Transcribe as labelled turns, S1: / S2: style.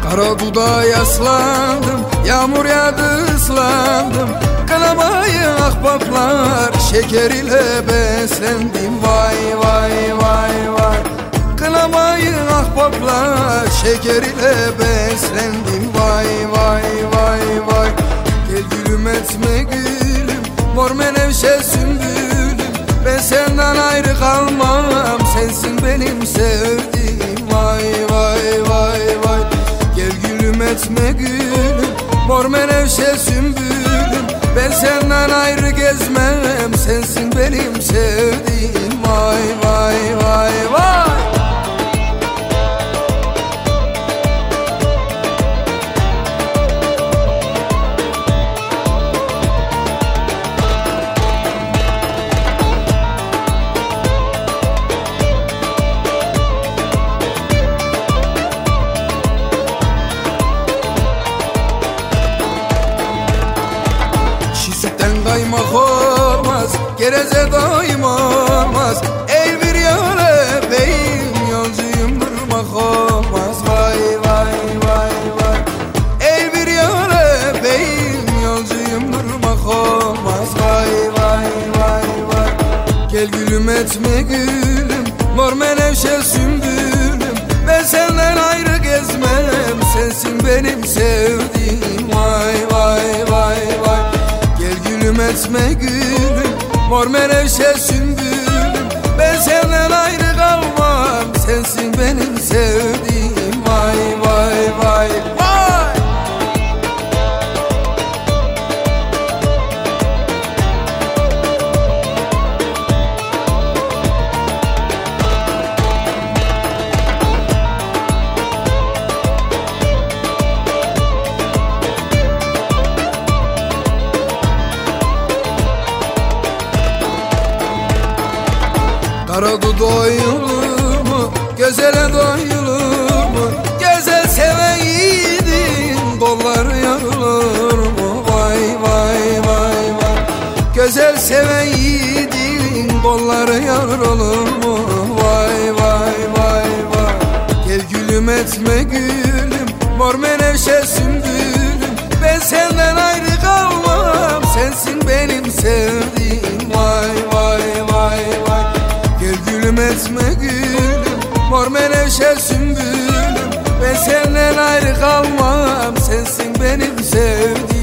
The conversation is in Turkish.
S1: Kara dudağa yaslandım, yağmur yağdı ıslandım. Kınamayın ahbaplar, şeker ile beslendim. Vay vay vay vay. Kınamayın ahbaplar, şeker ile beslendim. Vay vay vay vay. Gel gülüm etme gülüm, mor menevşe sümbülüm. Ben senden ayrı kalmam, sensin benim sevdiğim. Vay vay vay vay. Gel gülüm etme gülüm, mor menevşe sümbülüm. Ben senden ayrı gezmem, sensin benim sevdiğim. Vay vay vay vay. Kaymak olmaz, gereze daim olmaz. El bir yöre beyim, yolcuyum durmak olmaz. Vay vay vay vay. El bir yöre beyim, yolcuyum durmak olmaz. Vay vay vay vay. Gel gülüm etme gülüm, mor menevşe sümbülüm. Ben senden ayrı gezmem, sensin benim sevdiğim. Vay vay vay vay. Gülüm etme gülüm, mor menevşe sümbülüm. Ben senden ayrı kalmam, sensin benim sevdiğim. Vay vay vay vay. Kara doyulur mu, gözele doyulur mu? Güzel seven yiğidin kolları yarılır mı? Vay vay vay vay. Güzel seven yiğidin kolları yarılır mı? Vay vay vay vay. Gel gülüm etme gülüm, mor menevşe sümbülüm. Ben senden ayrı kalmam, sensin benim sevdiğim. Vay vay vay vay. Gel gülüm etme gülüm, mor menevşe sümbülüm. Ben senden ayrı kalmam, sensin benim sevdiğim.